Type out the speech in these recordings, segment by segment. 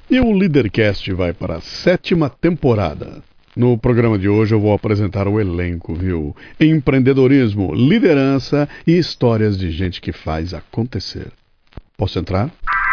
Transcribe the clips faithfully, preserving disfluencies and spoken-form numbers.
E o Leadercast vai para a sétima temporada. No programa de hoje eu vou apresentar o elenco, viu? Empreendedorismo, liderança e histórias de gente que faz acontecer. Posso entrar?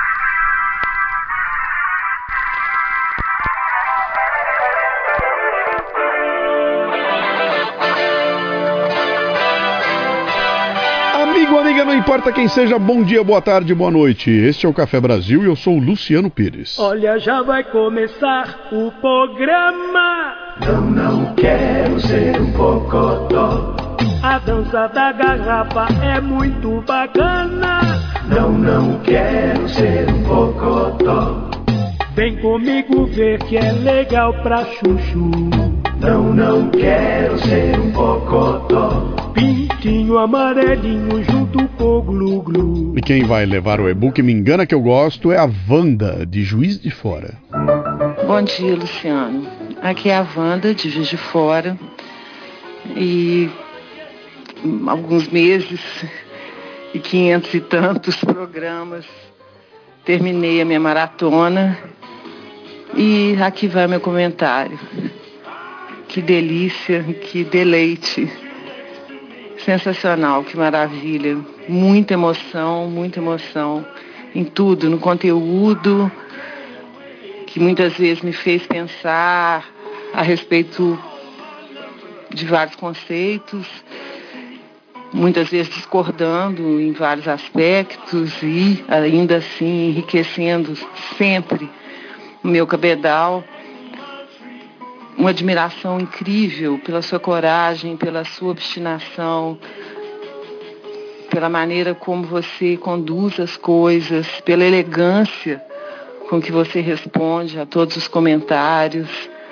Amigo, amiga, não importa quem seja, bom dia, boa tarde, boa noite. Este é o Café Brasil e eu sou o Luciano Pires. Olha, já vai começar o programa. Não, não quero ser um pocotó. A dança da garrafa é muito bacana. Não, não quero ser um pocotó. Vem comigo ver que é legal pra chuchu. Não, não quero ser um pocotó. Pintinho amarelinho junto com o glu-glu. E quem vai levar o e-book Me Engana Que Eu Gosto é a Wanda, de Juiz de Fora. Bom dia, Luciano. Aqui é a Wanda, de Juiz de Fora. E alguns meses e quinhentos e tantos programas. Terminei a minha maratona. E aqui vai meu comentário. Que delícia, que deleite. Sensacional, que maravilha. Muita emoção, muita emoção em tudo, no conteúdo, que muitas vezes me fez pensar a respeito de vários conceitos, muitas vezes discordando em vários aspectos e ainda assim enriquecendo sempre o meu cabedal. Uma admiração incrível pela sua coragem, pela sua obstinação, pela maneira como você conduz as coisas, pela elegância com que você responde a todos os comentários.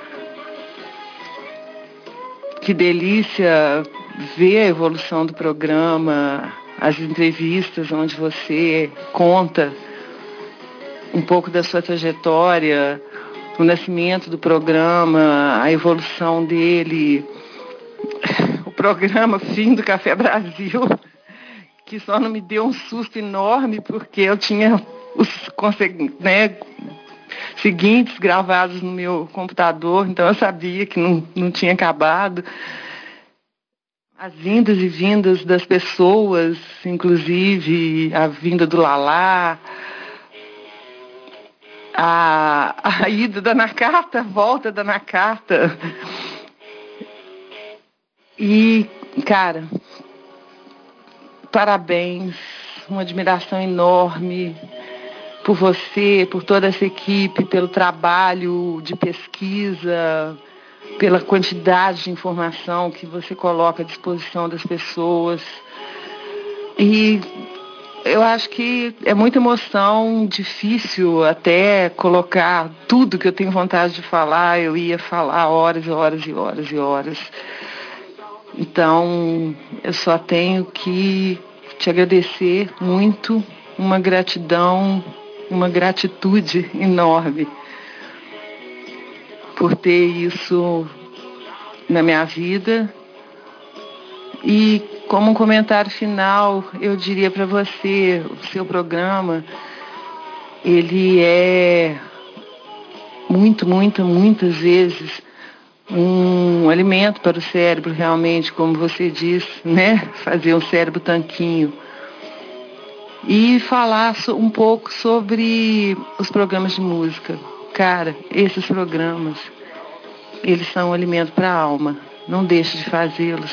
Que delícia ver a evolução do programa, as entrevistas onde você conta um pouco da sua trajetória, o nascimento do programa, a evolução dele, o programa Fim do Café Brasil, que só não me deu um susto enorme porque eu tinha os né, seguintes gravados no meu computador, então eu sabia que não, não tinha acabado. As vindas e vindas das pessoas, inclusive a vinda do Lalá, A, a ida da Nakata, a volta da Nakata. E, cara, parabéns, uma admiração enorme por você, por toda essa equipe, pelo trabalho de pesquisa, pela quantidade de informação que você coloca à disposição das pessoas. E eu acho que é muita emoção, difícil até colocar tudo que eu tenho vontade de falar. Eu ia falar horas e horas e horas e horas. Então, eu só tenho que te agradecer muito, uma gratidão, uma gratitude enorme por ter isso na minha vida. E como um comentário final, eu diria para você, o seu programa, ele é muito, muito, muitas vezes um alimento para o cérebro, realmente, como você disse, né? Fazer um cérebro tanquinho. E falar um pouco sobre os programas de música. Cara, esses programas, eles são um alimento para a alma. Não deixe de fazê-los.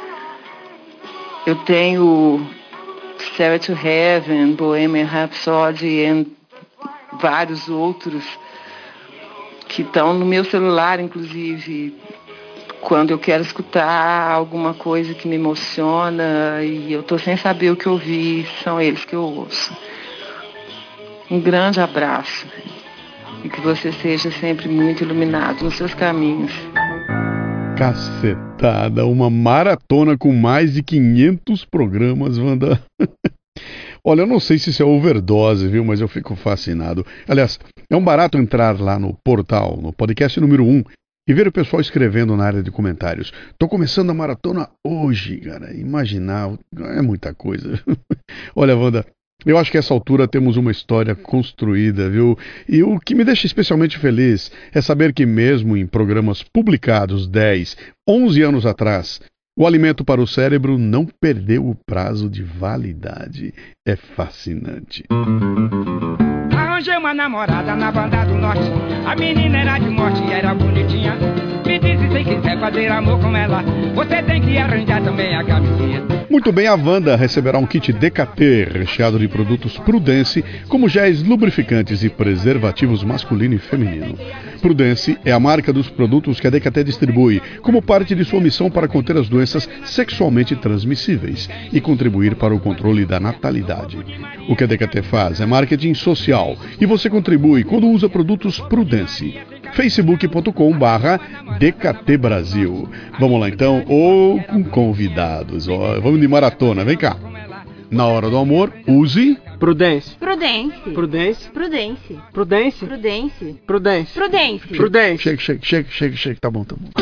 Eu tenho Stairway to Heaven, Bohemian Rhapsody e vários outros que estão no meu celular, inclusive, quando eu quero escutar alguma coisa que me emociona e eu estou sem saber o que ouvir, são eles que eu ouço. Um grande abraço e que você seja sempre muito iluminado nos seus caminhos. Cacetada, uma maratona com mais de quinhentos programas, Wanda. Olha, eu não sei se isso é overdose, viu, mas eu fico fascinado. Aliás, é um barato entrar lá no portal, no podcast número um, e ver o pessoal escrevendo na área de comentários. Tô começando a maratona hoje, cara. Imaginar, é muita coisa. Olha, Wanda, Eu acho que a essa altura temos uma história construída, viu? E o que me deixa especialmente feliz é saber que mesmo em programas publicados dez, onze anos atrás, o alimento para o cérebro não perdeu o prazo de validade. É fascinante. Arranjei uma namorada na banda do norte. A menina era de morte e era bonitinha. Me disse se quiser fazer amor com ela, você tem que arranjar também a camiseta. Muito bem, a Wanda receberá um kit D K T recheado de produtos Prudence, como géis lubrificantes e preservativos masculino e feminino. Prudence é a marca dos produtos que a D K T distribui como parte de sua missão para conter as doenças sexualmente transmissíveis e contribuir para o controle da natalidade. O que a D K T faz é marketing social e você contribui quando usa produtos Prudence. facebook ponto com barra D K T Brasil. Vamos lá então, ou com convidados. Ó, vamos de maratona, vem cá. Na hora do amor, use... Prudence. Prudence. Prudence. Prudence. Prudence. Prudence. Prudence. Prudence. Prudence. Chega, chega, chega, chega, chega, tá bom, tá bom.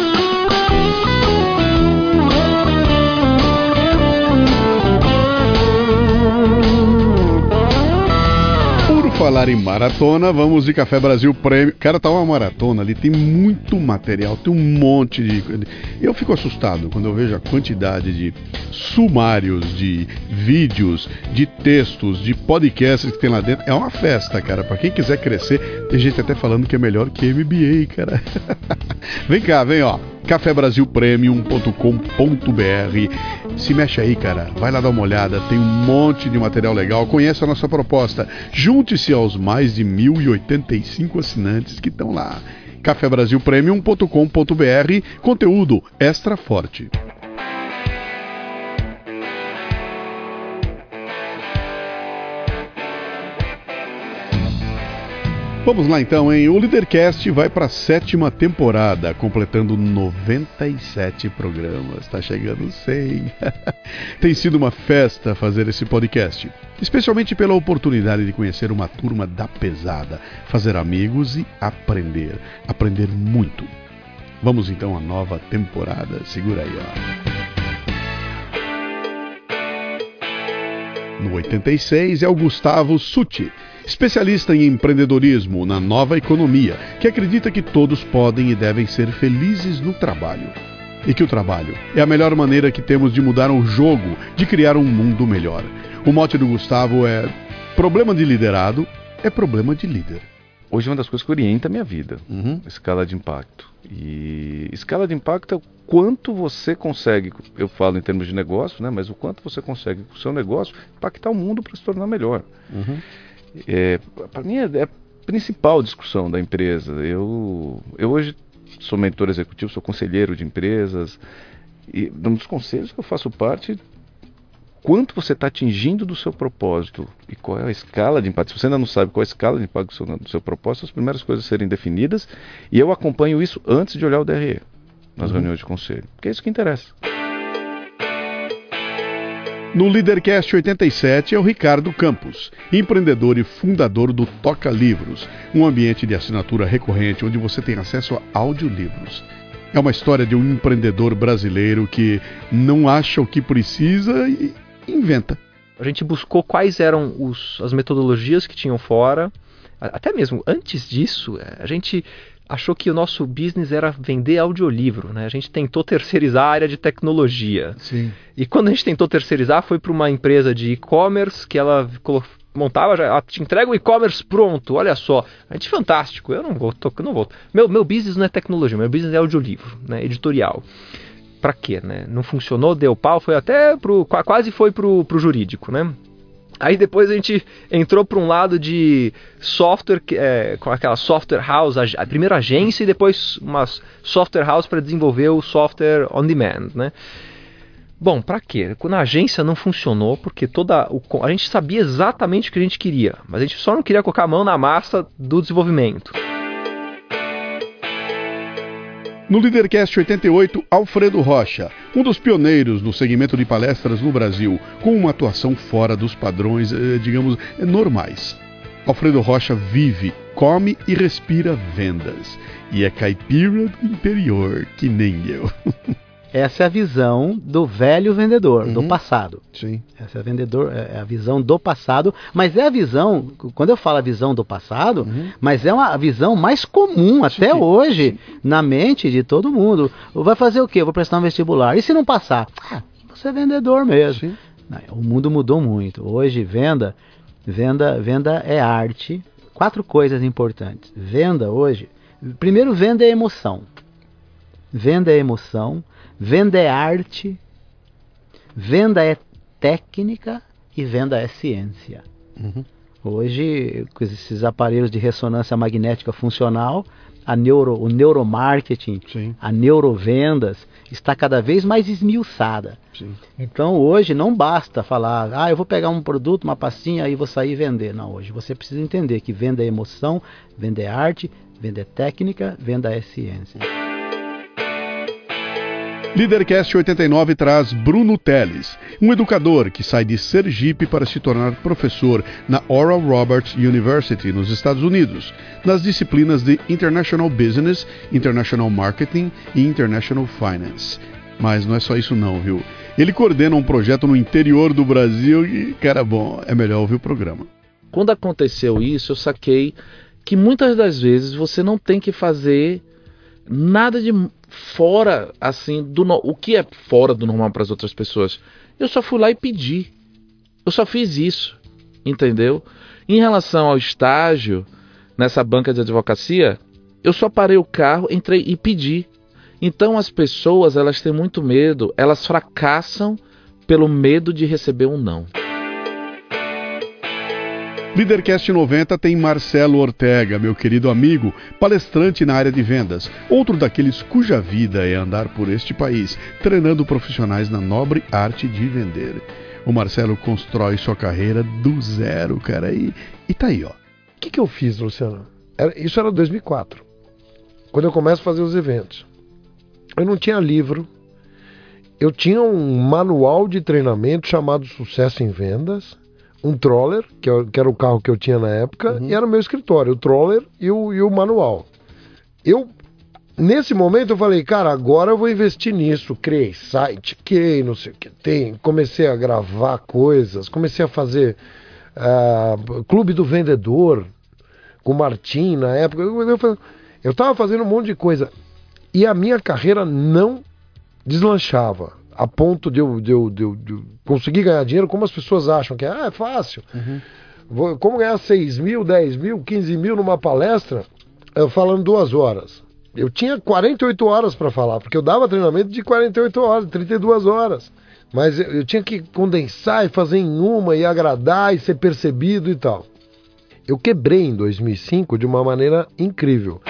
Falar em maratona, vamos de Café Brasil Prêmio. Cara, tá uma maratona ali, tem muito material, tem um monte de... Eu fico assustado quando eu vejo a quantidade de sumários, de vídeos, de textos, de podcasts que tem lá dentro. É uma festa, cara, pra quem quiser crescer. Tem gente até falando que é melhor que M B A, cara. Vem cá, vem, ó. café brasil premium ponto com ponto b r. Se mexe aí, cara. Vai lá dar uma olhada. Tem um monte de material legal. Conheça a nossa proposta. Junte-se aos mais de mil e oitenta e cinco assinantes que estão lá. café brasil premium ponto com ponto b r. Conteúdo extra forte. Vamos lá então, hein? O Leadercast vai para a sétima temporada, completando noventa e sete programas. Tá chegando cem. Tem sido uma festa fazer esse podcast, especialmente pela oportunidade de conhecer uma turma da pesada, fazer amigos e aprender. Aprender muito. Vamos então à nova temporada. Segura aí, ó. No oitenta e seis é o Gustavo Sutti, especialista em empreendedorismo na nova economia, que acredita que todos podem e devem ser felizes no trabalho. E que o trabalho é a melhor maneira que temos de mudar o jogo, de criar um mundo melhor. O mote do Gustavo é: problema de liderado é problema de líder. Hoje é uma das coisas que orienta a minha vida, Uhum. escala de impacto. E escala de impacto é o quanto você consegue, eu falo em termos de negócio, né, mas o quanto você consegue com o seu negócio impactar o mundo para se tornar melhor. Uhum. É, para mim é, é a principal discussão da empresa. Eu, eu hoje sou mentor executivo, sou conselheiro de empresas, e um dos conselhos que eu faço parte, quanto você está atingindo do seu propósito e qual é a escala de impacto. Se você ainda não sabe qual é a escala de impacto do seu, do seu propósito, as primeiras coisas a serem definidas, e eu acompanho isso antes de olhar o D R E nas uhum. reuniões de conselho, porque é isso que interessa. No Leadercast oitenta e sete é o Ricardo Campos, empreendedor e fundador do Toca Livros, um ambiente de assinatura recorrente onde você tem acesso a audiolivros. É uma história de um empreendedor brasileiro que não acha o que precisa e inventa. A gente buscou quais eram os, as metodologias que tinham fora. Até mesmo antes disso, a gente achou que o nosso business era vender audiolivro, né? A gente tentou terceirizar a área de tecnologia. Sim. E quando a gente tentou terceirizar, foi para uma empresa de e-commerce que ela montava, já, ela te entrega o e-commerce pronto, olha só. A gente, fantástico, eu não vou, tô, não vou. Meu, meu business não é tecnologia, meu business é audiolivro, né? Editorial. Pra quê, né? Não funcionou, deu pau, foi até pro, quase foi pro, pro jurídico, né? Aí depois a gente entrou para um lado de software, é, com aquela software house, a primeira agência e depois uma software house para desenvolver o software on demand, né? Bom, para quê? Quando a agência não funcionou, porque toda o, a gente sabia exatamente o que a gente queria, mas a gente só não queria colocar a mão na massa do desenvolvimento. No Leadercast oitenta e oito, Alfredo Rocha, um dos pioneiros no segmento de palestras no Brasil, com uma atuação fora dos padrões, eh, digamos, normais. Alfredo Rocha vive, come e respira vendas. E é caipira do interior, que nem eu. essa é a visão do velho vendedor, Uhum. do passado. Sim. Essa é a, vendedor, é a visão do passado, mas é a visão, quando eu falo a visão do passado, Uhum. mas é uma visão mais comum até Sim. hoje na mente de todo mundo. Vai fazer o quê? Vou prestar um vestibular. E se não passar? Ah, você é vendedor mesmo. Sim. O mundo mudou muito. Hoje, venda, venda, venda é arte. Quatro coisas importantes. Venda hoje, primeiro, venda é emoção. Venda é emoção, venda é arte, venda é técnica e venda é ciência. Uhum. Hoje, com esses aparelhos de ressonância magnética funcional, a neuro, o neuromarketing, Sim. a neurovendas está cada vez mais esmiuçada. Sim. Então hoje não basta falar, ah, eu vou pegar um produto, uma pastinha e vou sair e vender. Não, hoje você precisa entender que venda é emoção, venda é arte, venda é técnica, venda é ciência. Leadercast oitenta e nove traz Bruno Teles, um educador que sai de Sergipe para se tornar professor na Oral Roberts University, nos Estados Unidos, nas disciplinas de International Business, International Marketing e International Finance. Mas não é só isso não, viu? Ele coordena um projeto no interior do Brasil e, cara, bom, é melhor ouvir o programa. Quando aconteceu isso, eu saquei que muitas das vezes você não tem que fazer nada de fora, assim, do no... o que é fora do normal para as outras pessoas. Eu só fui lá e pedi. Eu só fiz isso, entendeu? Em relação ao estágio nessa banca de advocacia, eu só parei o carro, entrei e pedi. Então as pessoas, elas têm muito medo, elas fracassam pelo medo de receber um não. Leadercast noventa tem Marcelo Ortega, meu querido amigo, palestrante na área de vendas, outro daqueles cuja vida é andar por este país, treinando profissionais na nobre arte de vender. O Marcelo constrói sua carreira do zero, cara, e, e tá aí, ó. O que, que eu fiz, Luciano? Era, isso era dois mil e quatro, quando eu começo a fazer os eventos. Eu não tinha livro, eu tinha um manual de treinamento chamado Sucesso em Vendas, um Troller, que era o carro que eu tinha na época, uhum. E era o meu escritório, o Troller e o, e o manual. Eu, nesse momento, eu falei, cara, agora eu vou investir nisso. Criei site, criei não sei o que tem, comecei a gravar coisas, comecei a fazer uh, Clube do Vendedor, com o Martim na época. Eu, eu tava fazendo um monte de coisa. E a minha carreira não deslanchava. A ponto de eu, de, eu, de, eu, de eu conseguir ganhar dinheiro, como as pessoas acham que é, ah, é fácil. Uhum. Vou, como ganhar seis mil, dez mil, quinze mil numa palestra, eu falando duas horas. Eu tinha quarenta e oito horas para falar, porque eu dava treinamento de quarenta e oito horas, trinta e duas horas. Mas eu, eu tinha que condensar e fazer em uma, e agradar, e ser percebido e tal. Eu quebrei em dois mil e cinco de uma maneira incrível.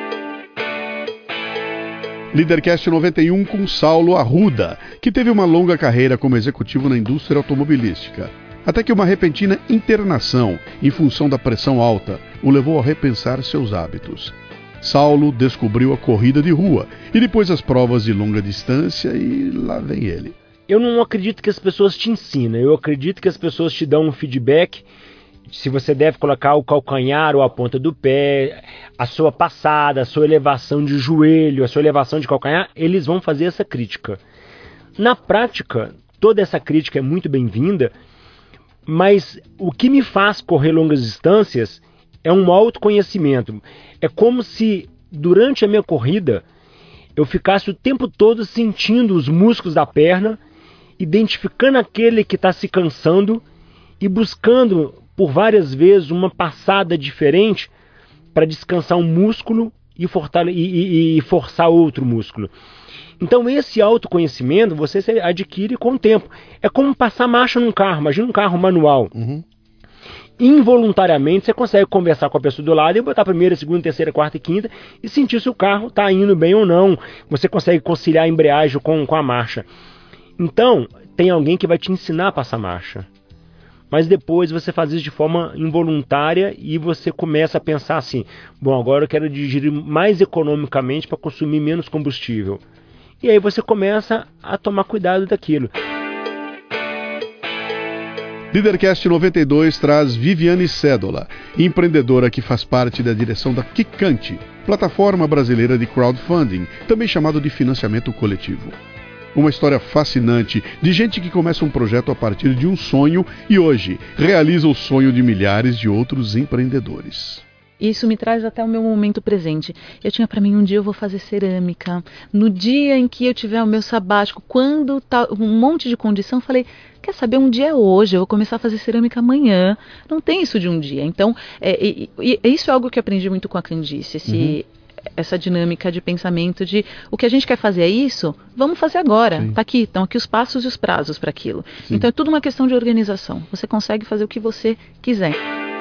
Leadercast noventa e um com Saulo Arruda, que teve uma longa carreira como executivo na indústria automobilística. Até que uma repentina internação, em função da pressão alta, o levou a repensar seus hábitos. Saulo descobriu a corrida de rua, e depois as provas de longa distância, e lá vem ele. Eu não acredito que as pessoas te ensinam, eu acredito que as pessoas te dão um feedback, se você deve colocar o calcanhar ou a ponta do pé, a sua passada, a sua elevação de joelho, a sua elevação de calcanhar, eles vão fazer essa crítica. Na prática, toda essa crítica é muito bem-vinda, mas o que me faz correr longas distâncias é um autoconhecimento. É como se, durante a minha corrida, eu ficasse o tempo todo sentindo os músculos da perna, identificando aquele que está se cansando e buscando por várias vezes uma passada diferente para descansar um músculo e, fortale- e, e, e forçar outro músculo. Então esse autoconhecimento você adquire com o tempo. É como passar marcha num carro. Imagina um carro manual. Uhum. Involuntariamente você consegue conversar com a pessoa do lado e botar a primeira, segunda, terceira, quarta e quinta e sentir se o carro está indo bem ou não. Você consegue conciliar a embreagem com, com a marcha. Então tem alguém que vai te ensinar a passar marcha. Mas depois você faz isso de forma involuntária e você começa a pensar assim, bom, agora eu quero dirigir mais economicamente para consumir menos combustível. E aí você começa a tomar cuidado daquilo. Leadercast noventa e dois traz Viviane Cédola, empreendedora que faz parte da direção da Quicante, plataforma brasileira de crowdfunding, também chamado de financiamento coletivo. Uma história fascinante de gente que começa um projeto a partir de um sonho e hoje realiza o sonho de milhares de outros empreendedores. Isso me traz até o meu momento presente. Eu tinha para mim, um dia eu vou fazer cerâmica. No dia em que eu tiver o meu sabático, quando tá um monte de condição, falei, quer saber, um dia é hoje, eu vou começar a fazer cerâmica amanhã. Não tem isso de um dia. Então, é, e, e, isso é algo que eu aprendi muito com a Candice, esse... Uhum. Essa dinâmica de pensamento de o que a gente quer fazer é isso, vamos fazer agora. Sim. Tá aqui, estão aqui os passos e os prazos para aquilo. Sim. Então é tudo uma questão de organização. Você consegue fazer o que você quiser.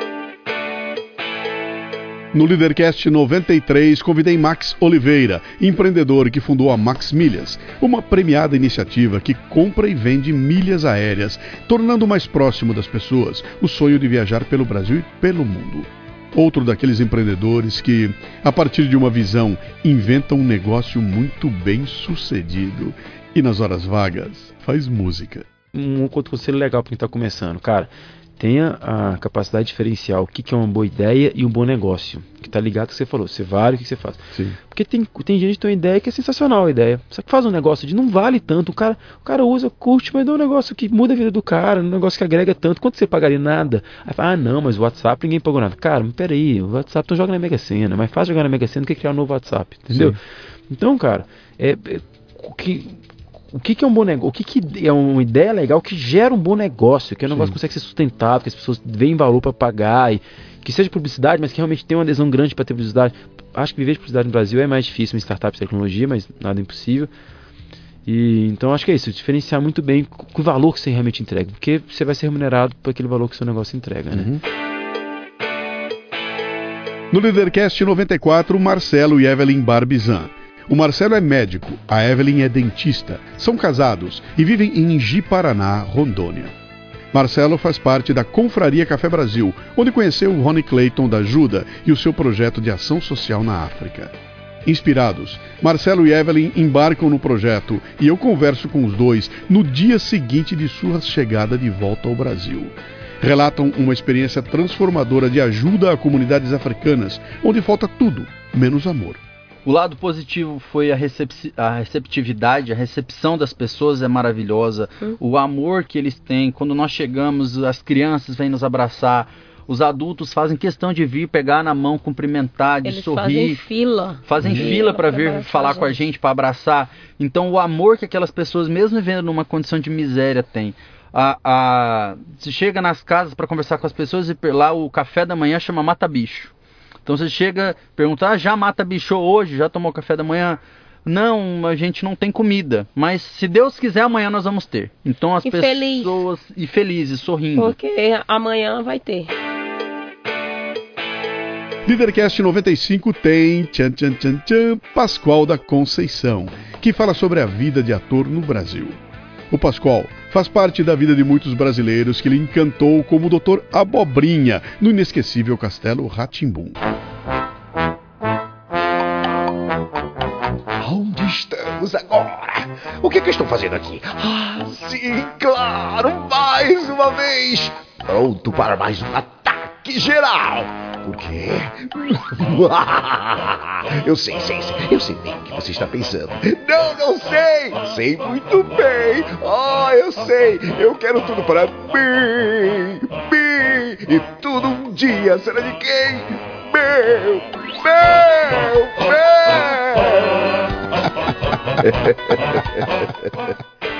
No Leadercast noventa e três, convidei Max Oliveira, empreendedor que fundou a Max Milhas, uma premiada iniciativa que compra e vende milhas aéreas, tornando mais próximo das pessoas o sonho de viajar pelo Brasil e pelo mundo. Outro daqueles empreendedores que, a partir de uma visão, inventam um negócio muito bem sucedido e nas horas vagas faz música. Um conselho legal para quem está começando, cara, tenha a capacidade de diferenciar o que, que é uma boa ideia e um bom negócio, que está ligado ao que você falou, você vale o que você faz. Sim. Porque tem, tem gente que tem uma ideia que é sensacional a ideia, só que faz um negócio de não vale tanto, o cara, o cara usa, curte, mas não é um negócio que muda a vida do cara, um negócio que agrega tanto, quanto você pagaria nada? Aí fala, ah não, mas o WhatsApp ninguém pagou nada. Cara, mas peraí, o WhatsApp tu joga na Mega Sena, mas faz jogar na Mega Sena do que criar um novo WhatsApp, entendeu? Sim. Então, cara, é, é o que... O que, que é um bom negócio? O que, que é uma ideia legal que gera um bom negócio, que é um negócio que consegue ser sustentável, que as pessoas veem valor para pagar, e que seja publicidade, mas que realmente tem uma adesão grande para ter publicidade. Acho que viver de publicidade no Brasil é mais difícil em startup de tecnologia, mas nada impossível. E então acho que é isso, diferenciar muito bem com o valor que você realmente entrega, porque você vai ser remunerado por aquele valor que o seu negócio entrega, né? Uhum. No Leadercast noventa e quatro, Marcelo e Evelyn Barbizan. O Marcelo é médico, a Evelyn é dentista. São casados e vivem em Ji-Paraná, Rondônia. Marcelo faz parte da Confraria Café Brasil, onde conheceu o Ronnie Clayton da Ajuda e o seu projeto de ação social na África. Inspirados, Marcelo e Evelyn embarcam no projeto e eu converso com os dois no dia seguinte de sua chegada de volta ao Brasil. Relatam uma experiência transformadora de ajuda a comunidades africanas, onde falta tudo, menos amor. O lado positivo foi a, recep- a receptividade, a recepção das pessoas é maravilhosa. Hum. O amor que eles têm. Quando nós chegamos, as crianças vêm nos abraçar. Os adultos fazem questão de vir, pegar na mão, cumprimentar, de eles sorrir. Fazem fila. Fazem hum. fila para vir falar com a gente, para abraçar. Então o amor que aquelas pessoas, mesmo vivendo numa condição de miséria, têm. A, a, se chega nas casas para conversar com as pessoas e lá o café da manhã chama mata-bicho. Então você chega, pergunta, ah, já mata bicho hoje? Já tomou café da manhã? Não, a gente não tem comida. Mas se Deus quiser, amanhã nós vamos ter. Então as e pessoas... Feliz. E felizes, sorrindo. Porque amanhã vai ter. Leadercast noventa e cinco tem tchan, tchan, tchan, tchan, Pascoal da Conceição, que fala sobre a vida de ator no Brasil. O Pascoal faz parte da vida de muitos brasileiros que lhe encantou como o doutor Abobrinha no inesquecível Castelo Rá-Tim-Bum. Onde estamos agora? O que, que eu estou fazendo aqui? Ah, sim, claro, mais uma vez! Pronto para mais um ataque geral! Por quê? Eu sei, sei, sei. Eu sei bem o que você está pensando. Não, não sei. Sei muito bem. Ah, eu sei. Eu quero tudo para mim. Mim. E tudo um dia será de quem? Meu. Meu. Meu.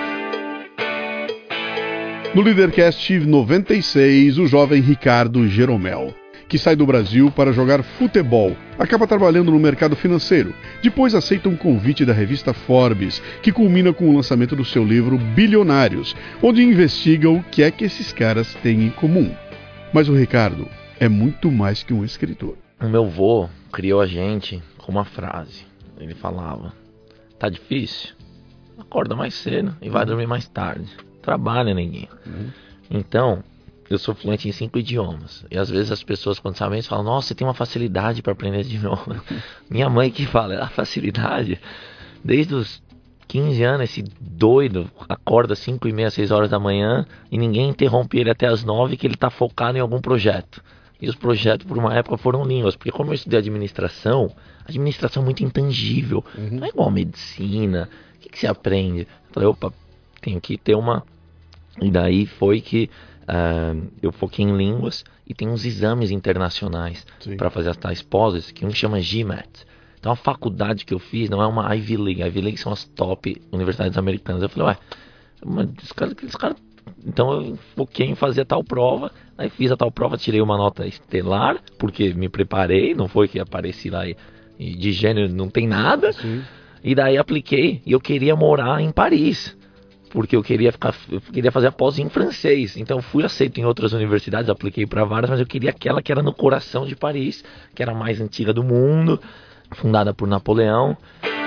No Leadercast noventa e seis, o jovem Ricardo Jeromel, que sai do Brasil para jogar futebol, acaba trabalhando no mercado financeiro. Depois aceita um convite da revista Forbes, que culmina com o lançamento do seu livro Bilionários, onde investiga o que é que esses caras têm em comum. Mas o Ricardo é muito mais que um escritor. O meu vô criou a gente com uma frase. Ele falava, tá difícil? Acorda mais cedo e vai dormir mais tarde. Trabalha, ninguém. Uhum. Então, eu sou fluente em cinco idiomas. E às vezes as pessoas, quando sabem isso, falam, nossa, você tem uma facilidade para aprender esse idioma. Minha mãe que fala, a facilidade. Desde os quinze anos, esse doido acorda cinco e meia, seis horas da manhã e ninguém interrompe ele até as nove que ele está focado em algum projeto. E os projetos, por uma época, foram línguas. Porque como eu estudei administração, administração é muito intangível. Uhum. Não é igual a medicina. O que, que você aprende? Eu falei, opa, tenho que ter uma... E daí foi que uh, eu foquei em línguas e tem uns exames internacionais para fazer as tais pós, que um chama GMAT. Então a faculdade que eu fiz não é uma Ivy League. A Ivy League são as top universidades americanas. Eu falei, ué, mas os caras... Cara... Então eu foquei em fazer a tal prova. Aí fiz a tal prova, tirei uma nota estelar, porque me preparei, não foi que apareci lá e, e de gênero não tem nada. Sim. E daí apliquei e eu queria morar em Paris. Porque eu queria ficar, eu queria fazer a pós em francês. Então fui aceito em outras universidades, apliquei para várias, mas eu queria aquela que era no coração de Paris, que era a mais antiga do mundo, fundada por Napoleão.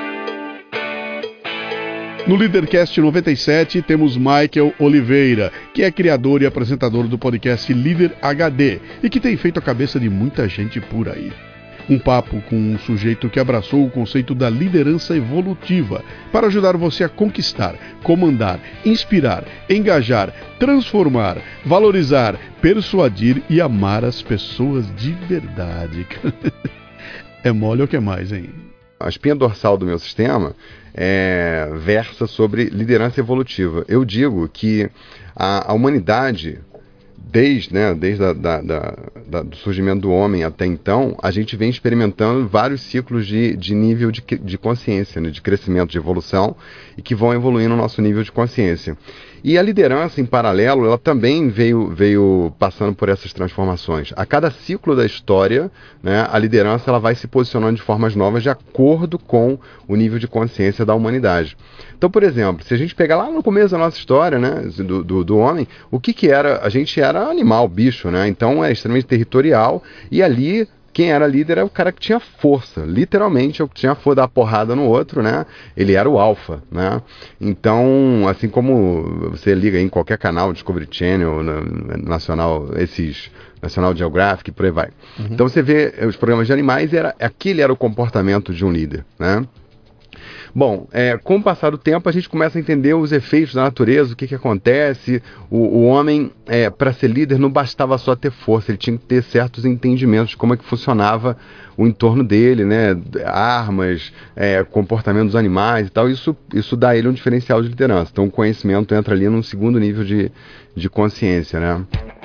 No Leadercast noventa e sete temos Michael Oliveira, que é criador e apresentador do podcast Líder H D e que tem feito a cabeça de muita gente por aí. Um papo com um sujeito que abraçou o conceito da liderança evolutiva para ajudar você a conquistar, comandar, inspirar, engajar, transformar, valorizar, persuadir e amar as pessoas de verdade. É mole ou que mais, hein? A espinha dorsal do meu sistema é, versa sobre liderança evolutiva. Eu digo que a, a humanidade... Desde, né, desde a, da, da, da, do surgimento do homem até então, a gente vem experimentando vários ciclos de, de nível de, de consciência, né, de crescimento, de evolução, e que vão evoluindo o nosso nível de consciência. E a liderança, em paralelo, ela também veio, veio passando por essas transformações. A cada ciclo da história, né, a liderança ela vai se posicionando de formas novas de acordo com o nível de consciência da humanidade. Então, por exemplo, se a gente pegar lá no começo da nossa história, né, do, do, do homem, o que que era? A gente era animal, bicho, né? Então é extremamente territorial e ali... Quem era líder era o cara que tinha força, literalmente, o que tinha força dar porrada no outro, né? Ele era o alfa, né? Então, assim como você liga em qualquer canal, Discovery Channel, Nacional, esses National Geographic, por aí vai. Uhum. Então você vê os programas de animais, era, aquele era o comportamento de um líder, né? Bom, é, com o passar do tempo a gente começa a entender os efeitos da natureza, o que, que acontece. O, o homem, é, para ser líder, não bastava só ter força, ele tinha que ter certos entendimentos de como é que funcionava o entorno dele, né? Armas, é, comportamento dos animais e tal. Isso, isso dá a ele um diferencial de liderança. Então o conhecimento entra ali num segundo nível de, de consciência, né?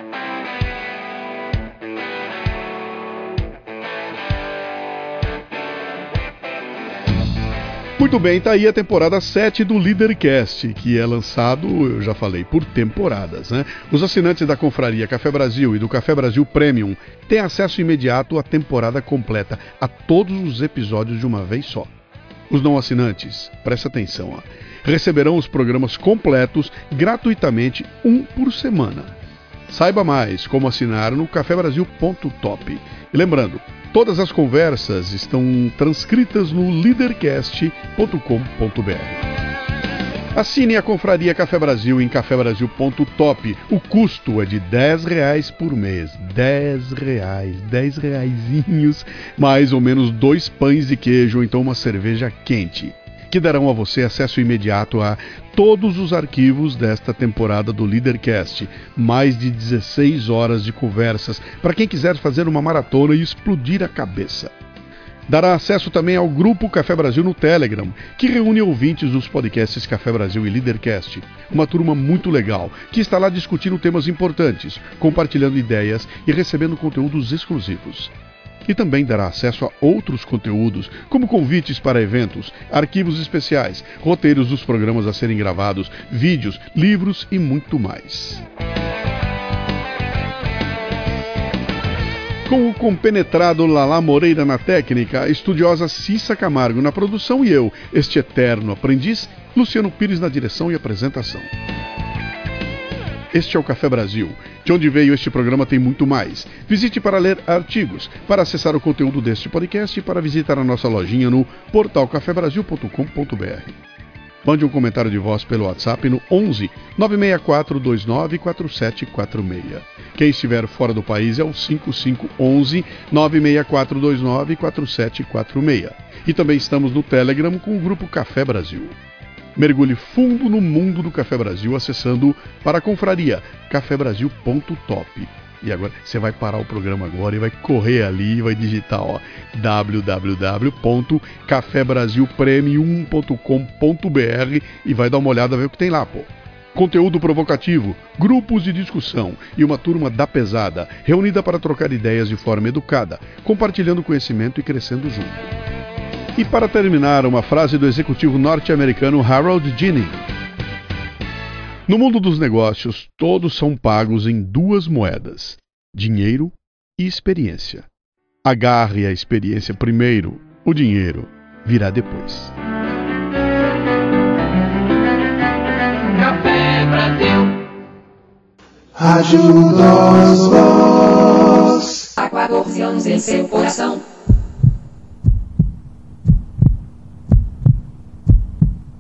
Muito bem, tá aí a temporada sete do Leadercast, que é lançado, eu já falei, por temporadas, né? Os assinantes da Confraria Café Brasil e do Café Brasil Premium têm acesso imediato à temporada completa, a todos os episódios de uma vez só. Os não assinantes, presta atenção, ó, receberão os programas completos gratuitamente, um por semana. Saiba mais como assinar no café brasil ponto top. E lembrando, todas as conversas estão transcritas no leadercast ponto com ponto b r. Assine a Confraria Café Brasil em café brasil ponto top. O custo é de dez reais por mês. dez reais, dez reaisinhos, mais ou menos dois pães de queijo ou então uma cerveja quente, que darão a você acesso imediato a todos os arquivos desta temporada do Leadercast, mais de dezesseis horas de conversas, para quem quiser fazer uma maratona e explodir a cabeça. Dará acesso também ao Grupo Café Brasil no Telegram, que reúne ouvintes dos podcasts Café Brasil e Leadercast. Uma turma muito legal, que está lá discutindo temas importantes, compartilhando ideias e recebendo conteúdos exclusivos. E também dará acesso a outros conteúdos, como convites para eventos, arquivos especiais, roteiros dos programas a serem gravados, vídeos, livros e muito mais. Com o compenetrado Lala Moreira na técnica, a estudiosa Cissa Camargo na produção e eu, este eterno aprendiz, Luciano Pires na direção e apresentação. Este é o Café Brasil. De onde veio este programa tem muito mais. Visite para ler artigos, para acessar o conteúdo deste podcast e para visitar a nossa lojinha no portal café brasil ponto com ponto b r. Mande um comentário de voz pelo WhatsApp no onze nove seis quatro dois nove quatro sete quatro seis. Quem estiver fora do país é o cinco cinco um um nove seis quatro dois nove quatro sete quatro seis. E também estamos no Telegram com o grupo Café Brasil. Mergulhe fundo no mundo do Café Brasil acessando para a confraria café brasil ponto top. E agora você vai parar o programa agora e vai correr ali e vai digitar, ó, w w w ponto café brasil premium ponto com ponto b r e vai dar uma olhada, ver o que tem lá, pô. Conteúdo provocativo, grupos de discussão e uma turma da pesada, reunida para trocar ideias de forma educada, compartilhando conhecimento e crescendo junto. E para terminar, uma frase do executivo norte-americano Harold Ginning. No mundo dos negócios, todos são pagos em duas moedas: dinheiro e experiência. Agarre a experiência primeiro, o dinheiro virá depois. Café Brasil. Rádio dos Voz. Há quatorze anos em seu coração.